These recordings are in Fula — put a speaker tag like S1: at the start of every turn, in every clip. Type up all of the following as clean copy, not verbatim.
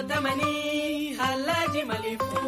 S1: tamani halaji malifu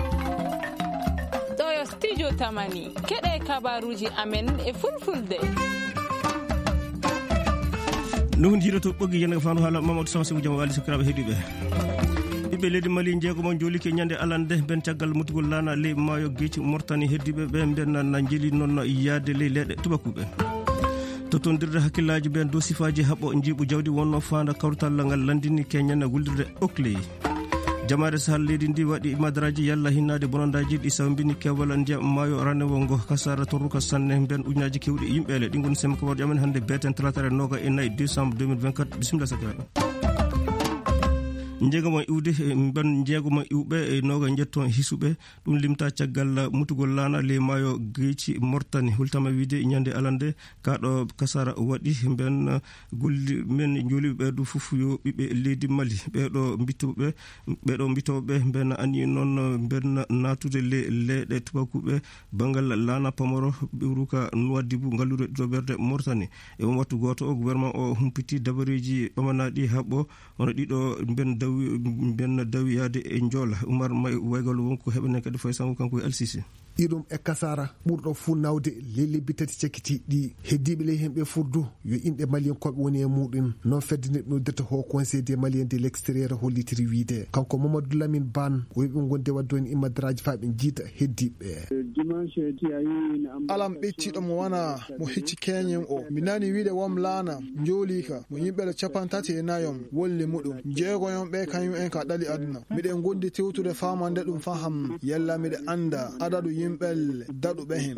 S2: ɗo studio tamani keɗe kabaruji amen e fulfulde
S3: non jiroto ɓoggi yanga fandu haala Mamadou Samsi jam wali sukaraɓe heeɗiɓe ɓiɓɓe leydi Mali jeegomon joolike ñande alande ben caggal mutugol laana ley maayo Geeci Mortani heddiɓe ɓe ben na jeli noon yaade ley leɗɗe tubakuɓe totondirde hakkillaji ɓen dow sifaji haɓɓo jiiɓu jawdi wonno fanda kawtal ngal landini keñana gullirde Oakley jamaade sahal leydi ndi waɗi madaraji yalla hinnade bonondaji ɗi sawbini kewal ndiyam maayo ranewo ngo kasara torruka sanne ben ujunaji kewɗi yimɓele ɗi goni sem kabaruji amen hannde beten talatare noga e nayyi décembre 2024 bisimilla sakiraɓe jeegoma iwde ben jeegoma iwɓe e noga jetton hisuɓe ɗum limta caggal mutugol laana ley maayo Geeci Mortani hultama wiide ñande alande kaɗo kasara waɗi ben golli men jooliɓe ɓeɗo foof yo ɓiɓɓe leydi Mali ɓeɗo mbitoɓe ben ani noon ben natude leyɗe tubakuɓe bangal laana pamaro ɓiwruka Nouadhibou ngallure ɗo ɓerde Mortani e on wattu goto o gouvernement o humpiti dabareji ɓamanaɗi haɓɓo hono ɗiɗo ben dawiyade e joola Oumar May waygal wonko heɓene kadi fay sango kanko e Al-Sisi
S4: ɗiɗum e kasara ɓurɗo fuu nawde lellebi tati cakkiti ɗi heddiɓe ley hemɓe furdu yo inɗe malien koɓe woni e muɗum noon feddene noddata ho conseil des malien de l' extérieur hollitiri wiide kanko Mamadou Lamine Ban o wiɓe gonde wadde woni immadaраji fa ɓe jiida heddiɓe
S5: alam ɓecciɗo mo wana mo hecci keñen o mi nani wiide wom laana joolika mo yimɓele 34 wolli muɗum jeegoyon ɓe kañum en ka ɗali aduna miɗen gondi tewtude famande ɗum faham yalla miɗe anda adadu yimɓel daɗuɓe hen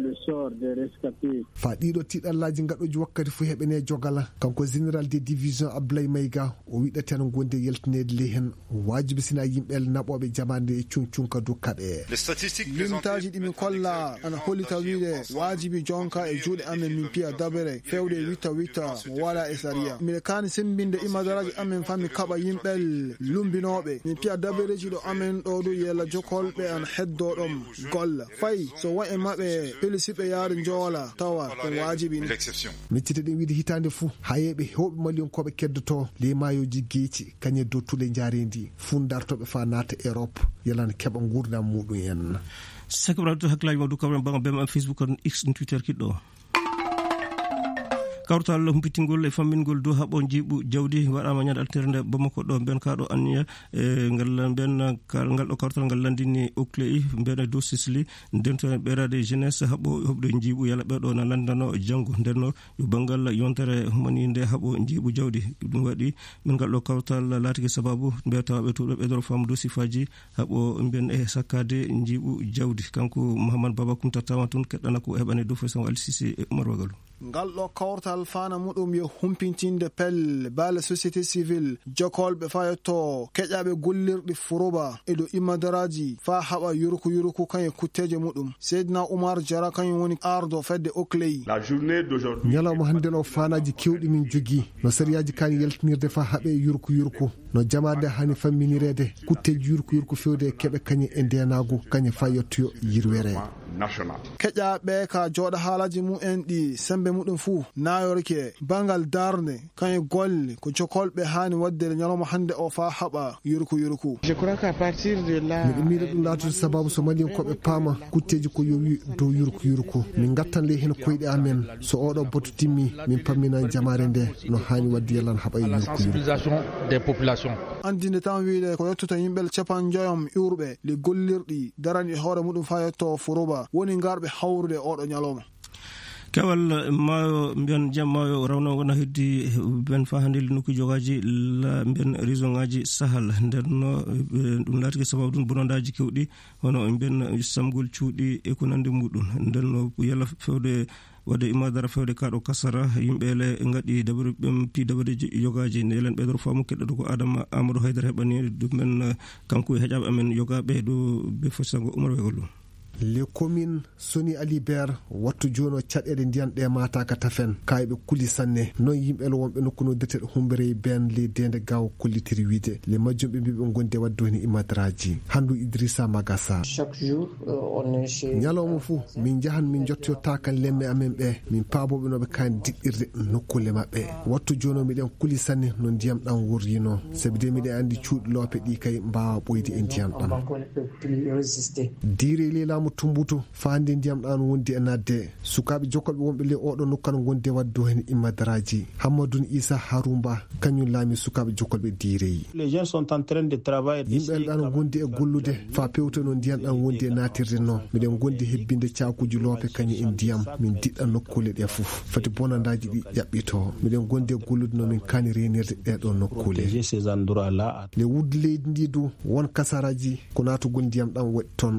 S4: fa ɗiɗo tiɗallaji gaɗoji wakkati fo heɓene jogala kanko général des divisions Ablaye Mayga o wiɗate no gonde yaltinede ley hen wajibi sina yimɓel naɓoɓe jamande e cuncunka dukkaɓe
S5: limtaji ɗimin kolla ana hollita wiide wajibi jonka e juuɗe amen min piya dabere fewde witta mo waɗa e sariya miɗe kani sembinde imadaraji amen fa mi kaɓa yimɓel lumbinoɓe min piya dabereji ɗo amen ɗo du yella jokolɓe ana heddoɗom golla fayi so waye maɓe pelisiɓe yaade joola tawa ɗum wajibi
S4: miccite ɗen wiide hitande fou ha yeɓe hewɓe malion koɓe keddoto ley mayoji Geeci kañe dow tule jaarendi fuu dartoɓe fa naata Europe yalana keɓa gurdam muɗum en
S3: sakiraɗo hakkillaji ma du kabran banga bema Facebook on X Twitter kiɗɗo kawtal humpitingol e fammingol dow haɓo jiiɓu jawdi waɗama ñande altere nde Bamako ɗo ben kaɗo anniya ngal ben ngal ɗo kawtal ngal landini Oakley ben dow Sicily ndento ɓerade jeunesse haɓo hoɓde jiiɓu yala ɓeɗo na landano janggo ndenno yo banggal yontere humani nde haɓo jiiɓu jawdi ɗum waɗi min ngal ɗo kawtal laatiki sababu mbiyatawaɓe tuɓe ɓeɗoro famu dow sifaji haɓo ben e sakkade jiiɓu jawdi kanko Mouhamadou Baba Koumta tawa toon keɗɗana ko heɓane dow façon Al-Sisi e Oumar Wagalu
S5: ngal ɗo kawtal fana muɗum yo humpintinde pelle baale société civile jokolɓe fa yetto keƴaɓe gollirɗi furuba e dow imadaraji fa haɓa yuruku kañe kutteje muɗum Seydina Oumar Diarra kañum woni ardo fedde Oakley
S4: ñalawma hande o fanaji kewɗi min jogui no sériyaji kani yaltinirde fa haaɓe yuruku no jamade hani famminirede kutteji yuruku fewde keɓe kañe e ndenagu kañe fa yettoyo yirwere
S5: keƴaɓe ka jooɗa haalaji mumen ɗi sembe muɗum fuu nayorke bangal darde kañe golle ko jokolɓe hani waddere ñalawma hande o fa haɓa yuruku
S4: miɗo miila ɗum laatude sababu so malien koɓe paama kutteji ko yowi dow yuruku min gattan ley hen koyɗe amen so oɗo boto timmi min pammina jamare nde no hani wadde yallan haɓa yuruku
S5: andinde tan wiide ko yettoto yimɓel 50 iwruɓe le gollirɗi darani hoore muɗum fa yetto furuba woni garɓe hawrude oɗo ñalawma
S3: kewal maayo mbiyan jam maayo rawno wona heddi ben fa hande nokku jogaji ben région ngaji sahal ndenno ɗum laatiki sababu ɗum bonondaji kewɗi hono ben samgol cuuɗi e ko nande muɗum ndenno yalla fewde wadde imadara fewde kaɗo kasara yimɓele gaɗi dabare ɓem pi dabare yogaji nelen ɓeɗoro famu keɗɗoto ko Adama Amadou Haydara heɓani ɗumen kanko e heƴaɓe amen yogaɓe ɗo be fosango Oumar Wegol
S4: les communes Soni Alibert wattu jono caɗɗeɗe ndiyan ɗe mataka tafen kayɓe kuli sanne non yimɓel wonɓe nokkuno deteɗe humbere ben le dende gaw kullitiri wiide le majjumɓe mbiɓe gonde waddoni imadraji handu Idrissa Magassa. ñalawma fou min jahan min jottoyota kan lemme amen ɓe min paaboɓe noɓe kan diɗɗirde nokkule mabɓe wattu jono miɗen kuli sanne no ndiyam ɗam wurrino sabi de miɗen andi cuuɗi loope ɗi kay mbawa ɓoyde e ndiyam ɗam diire lelamu tumbutu fande ndiyam ɗan wondi e nadde sukaɓe jokkoɓe wonɓe le oɗo nokkan gonde waddo hen imadaraji Hammadoun Issa Harumba kañum laami sukaɓe jokkolɓe diireyi yimɓe ɗan gondi e gollude fa pewte no ndiyam ɗan wondi e natirde no miɗen gondi hebbinde cakuji loope kañum e ndiyam min diɗɗa nokkule ɗe foof fati bonandaji ɗi ƴaɓɓito miɗen gondi e gollude no min kani renirde ɗeɗo nokkule le wudde leydi ndi du won kasaraji ko natugol ndiyam ɗan waɗi toon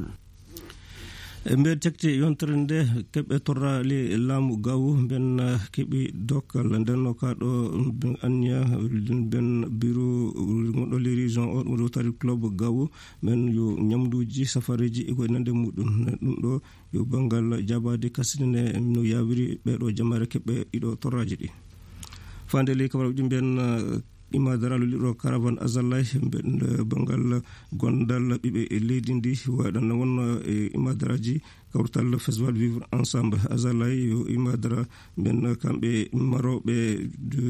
S3: e nder tekte yontere nde keɓe torrali laamu gawu ben keɓi dokkal ndenno kaɗo ben anniya ben bureau gonɗo les région o ɗum rotary club gawu men yo ñamduji safariji e koye nande muɗum ɗum ɗo yo banggal jabade kasdine no yawiri ɓeɗo jamare keɓe ɗiɗo torraji ɗi fande ley kabaruji ben imadara loliɗo caravane azalay ben bangal gondal ɓiɓe leydi ndi waɗan won imadaraji kawtal festival vivre ensemble azalay yo imadara ben kamɓe maroɓe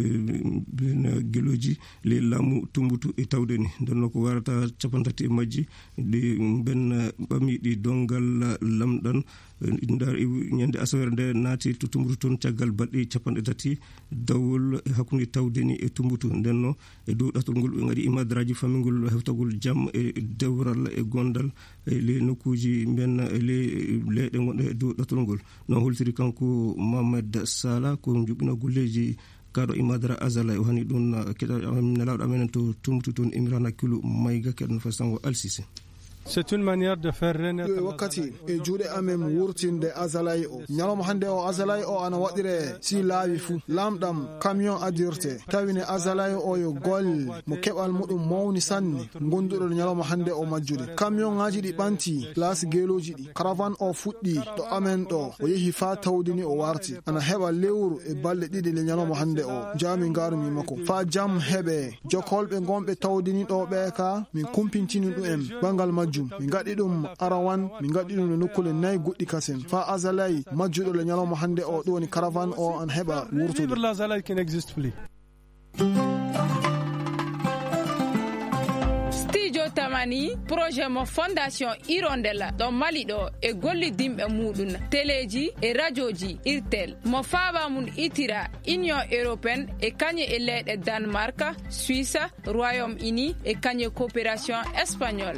S3: ben geloji le laamu tumbutu e tawdeni donno ko warata capantati e majji ɗi ben ɓamiɗi dongal lamɗan ndar ñande asawere nde naati to tumbutu toon caggal balɗe 30 dawol hakkude tawdeni e tumbutu ndenno e dow ɗatol ngol ɓe gaɗi imadaraji famigol heftagol jaam e dewral e gondal e le nokkuji ben le leɗe gonɗe e dow ɗatol ngol non holtiri kanko Mamadou Sala ko juɓɓina golleji kaɗo imadara azala o hani ɗum nelaɗo amenen to tumbutu toon Imran Hakkilo Mayga keɗon fasango Alsisi.
S6: C'est une manière de faire renaître
S5: wakkati e juuɗe amen wurtinde azalay o ñalawma hande o azalay o ana waɗire si laawi fuu lamɗam camion adirte tawine azalay o yo gol mo keɓal muɗum mawni sanne gonduɗo ñalawma hande o majjude camion ngaji ɗi ɓanti laasi geloji ɗi caravane o fuɗɗi ɗo amen ɗo o yeehi fa tawdini o warti ana heɓa lewru e balɗe ɗiɗi le ñalawma hande o jami garumi makko fa jam heɓe jokkolɓe gonɓe tawdini ɗo ɓe ka min kumpintini ɗum en bangal majjum min gaɗi ɗum arawan min gaɗi ɗum no nokkule 4 goɗɗi kasen fa azalay majjuɗo le ñalawma hande o ɗo woni caravane o an heɓa wurtude
S6: l'azalay qui n'existe plus.
S2: tamani projet mo fondation Hirondella ɗo Mali ɗo e gollidimɓe muɗum téléji e radioji irtel mo faaba mum itira Union européenne e kañe e leyɗe Danemark, Suisse, Royaume-Uni e kañe coopération espagnole.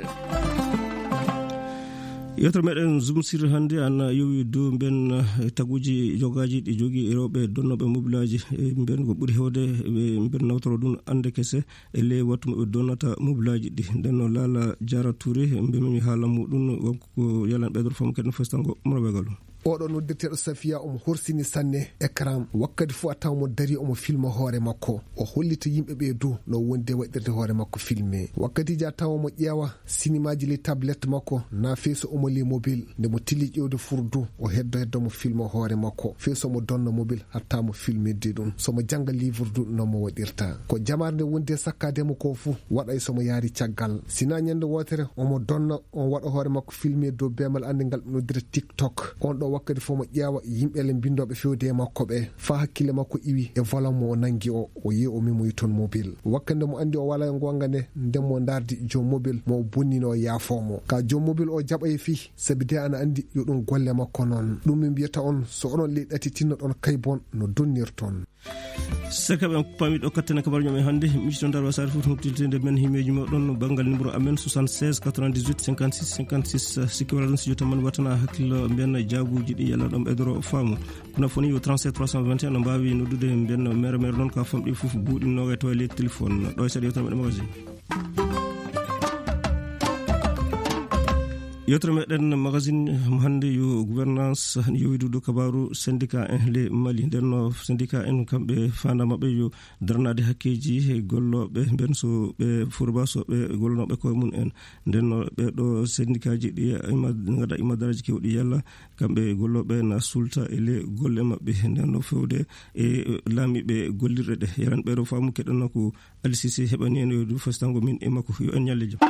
S3: yewtere meɗen zoomsir hannde an yowi dow ben taguji jogaji ɗi jogui e rewɓe donnoɓe mobilaji ben ko ɓuuri hewde ɓe ben nawtoro ɗum ande kese e ley wattu moɓe donnata mobilaji ɗi ndenno Lala Diara Touré mbemimi haala muɗum wonko ko yalan ɓeydor fam kadi no festango moroɓegal
S4: oɗo noddirteɗo Safia omo horsini sanne écran wakkati fo a taw mo dari omo filma hoore makko o hollita yimɓe ɓe dow no wonde waɗirde hoore makko filmé wakkatiji a tawa mo ƴeewa cinémaji le tablette makko na feeso omo le mobile nde mo tili ƴewde furdu o heddo mo filma hoore makko feeso mo donna mobile hatta mo filmidde ɗum somo jangga livre du nomo waɗirta ko jamar nde wonde sakkademo ko fou waɗay somo yaari caggal sina ñande wotere omo donna on waɗa hoore makko filmé dow bemal andigal ɓe noddira TikTok on ɗo wakkati fo mo ƴeewa yimɓele bindoɓe fewde e makko ɓe fa hakkille makko iwi e volant mo o nangi o yehi o mimoyi toon mobile wakkande mo andi o wala gonga nde ndemmo dardi joom mobile mo bonnino yaafomo ka joom mobile o jaɓa fi sabi de ana andi yo ɗum golle makko noon ɗum min mbiyata on so onon ley ɗati tinnoɗon kaybon no donnirton
S3: sakaɓe pami ɗo kattane kabaru ñamen hannde miccito dar wasare fof humtiltede men himeji moɗon banggal numéro amen 76 98 56 56 sikki wala ɗon studio taman watana hakkillo mbiyen jaabuji ɗi yalla ɗon ɓeydoro faamu kono foni yo 37 321 no mbawi noddude mbiyen mere noon ka famɗi fof buuɗinnoga to e ley téléphone ɗo e saɗa yewtana meɗe magasin yettore meɗen magazine hande yo gouvernance yowidudo kabaru syndicat en le Mali ndenno syndicat en kamɓe fandamaɓe yo darnade hakkeji e golloɓe ben so ɓe furba so ɓe gollonoɓe koye mum en ndenno ɓeɗo syndicat ji ɗi gada imadaraji kewɗi yalla kamɓe golloɓe na sulta e le golle mabɓe ndenno fewde e laamiɓe gollirɗe ɗe yaran ɓeɗo famu keɗanno ko Ali Cissé heɓani en yowidu fastango min e makko yo en ñalle jam.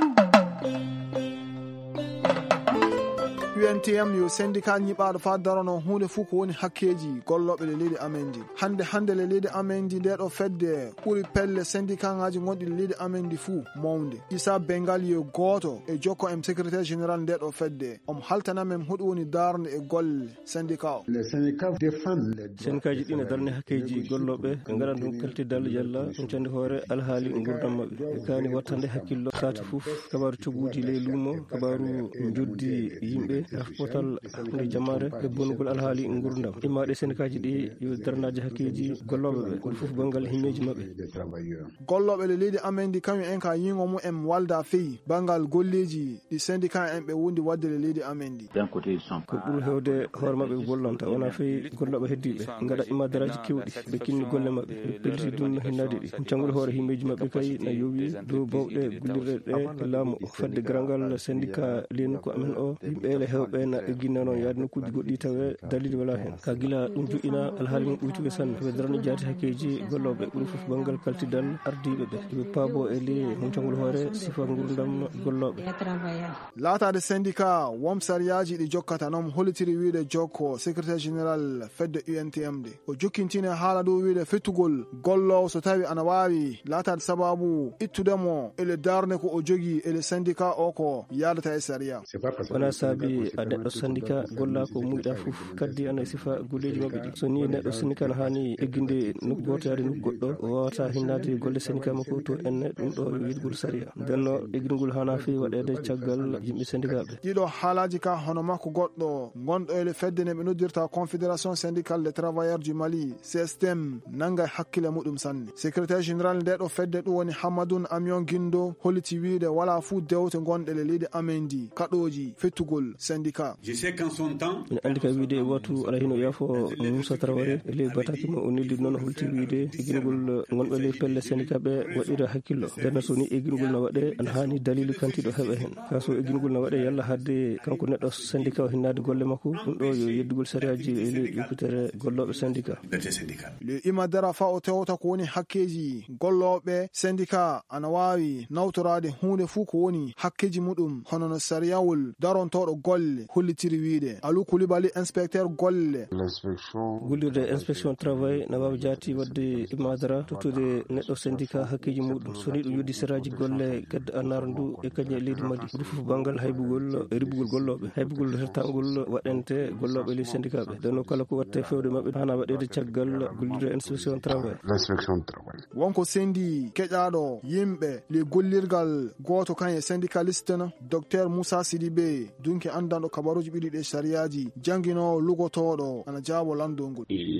S5: UNTM yo syndicat nyiɓaɗo fa darono hunde fuu ko woni hakkeji golloɓe le leydi amendi hande le leydi amendi nde ɗo fedde ɓuuri pelle syndicat ngaji gonɗi le leydi amendi fuu mawde Issa Bengal yo goto e jokko em secrétaire général nde ɗo fedde omo haltanamen huɗo woni darde e golle syndicat o
S3: syndicat ji ɗi ne darne hakkeji golloɓe ɓe gaɗan ɗum kaltidal yalla ɗum cande hoore alhaali gurdam mabɓe ɓe kani wattande hakkillo sati foof kabaru coguji ley luumo kabaru joddi yimɓe rafpotal nde jamare e bonugol alhaali gurdam immaɗe syndicat ji ɗi yo darnaji hakkeji golloɓeɓe ɗum foof banggal himmeji mabɓe
S5: golloɓe le leydi amendi kañum en ka yingo mum en walda feyi banggal golleji ɗi syndicat en ɓe wondi wadde le leydi amendi
S3: ko ɓuuri hewde hoore mabɓe ɓe gollonta wona feyi golloɓe heddiɓe gaɗa imadaraji kewɗi ɓe kinni golle mabɓe ɓe pelti ɗum hinnade ɗi cangol hoore himmeji mabɓe kay na yowi dow bawɗe gullirɗe ɗe e laamu fadde garangal syndicat leynu ko amen o yimɓe hewɓe na egginna noon yaade nokkuji goɗɗi tawe dalili wala hen ka gila ɗum joƴina alhaali mum ɓuytuɓe sanne ɓe darani jaati hakkeji golloɓe ɓuri foof banggal kaltidal ardiɓe ɓe ɓe paabo e li huncangol hoore sifa gurdam golloɓe
S5: laatade syndicat wom sariyaji ɗi jokkata noon hollitiri wiide jokko secrétaire général fedde UNTM de o jokkintine haala dow wiide fettugol gollowo so tawi ana wawi laatade sababu ittudemo ele darde ko o jogui ele syndicat o ko yadata e sariya
S3: wona saabi a neɗɗo syndicat golla ko muyɗa foof kaddi ana sifa golleji mabɓe ɗi so ni neɗɗo syndicat ne hani egginde nokku goto yaade nokku goɗɗo o wawata hinnade golle syndicat makko to enne ɗum ɗo yiɗgol sariya ndenno eggingol hana fewi waɗede caggal yimɓe syndicat ɓe
S5: ɗiɗo haalaji ka hono makko goɗɗo gonɗo ele fedde ne ɓe noddirta confédération syndicale des travailleurs du Mali CSTM nanga hakkille muɗum sanne secrétaire général nde ɗo fedde ɗum woni Hamadoun Amion Guindo holliti wiide wala fuu dewte gonɗe le leydi amendi kaɗoji fettugol syndicat
S3: ina andi ka wiide watu ala hino yaafo Moussa Traoré e ley bataki mo o nelli noon holti wiide eggingol gonɓe ley pelle syndicat ɓe waɗira hakkillo nden so ni eggingol no waɗe ana hani dalilu kantiɗo heɓa hen ka so eggingol no waɗe yalla hadde kanko neɗɗo syndicat o hinnade golle makko ɗum ɗo yo yeddugol sariyaji e ley ƴupitere golloɓe syndicat
S5: le imadara fa o tewta ko woni hakkeji golloɓe syndicat ana wawi nawtorade hunde fuu ko woni hakkeji muɗum hono no sariyawol darontoɗo golle hollitiri wiide Alou Coulibaly inspecteur golle
S3: gollirde inspection travail na wawi jaati wadde imadara tottude neɗɗo syndicat hakkeji muɗum soni ɗum yoddi seraji golle gadde annar ndu e kañum e leydi Mali ɓuri foof banggal haybugol e ribugol golloɓe haybugol hertagol waɗente golloɓe ley syndicat ɓe denno kala ko watte fewde mabɓe hana waɗede caggal gollirde inspection travail
S5: wonko sendi keƴaɗo yimɓe le gollirgal goto kañe syndicaliste no docteur Moussa Sidibé dunki andanɗo kabaruji ɓiɗi ɗe sariyaji jangguinowo lugotoɗo ana jaabo landongol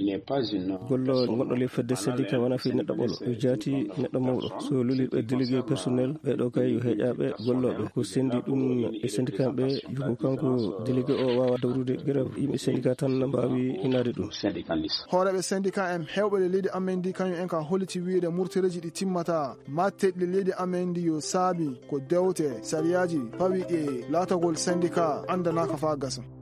S3: gollo gonɗo ley fedde syndicat wona fi neɗɗo ɓolo yo jaati neɗɗo mawɗo so lolirɓe délégué personnel ɓeɗo kay yo heeƴaɓe golloɓe ko sendi ɗum e syndicat ɓe yugo kanko délégué o wawa dawrude grève yimɓe syndicat tan mbawi inade ɗum
S5: hooreɓe syndicat en hewɓe le leydi amendi kañum en ka holliti wiide murtereji ɗi timmata matteɗi le leydi amendi yo saabi ko dewte sariyaji pawi e laatagol syndicat andanaka fa gasa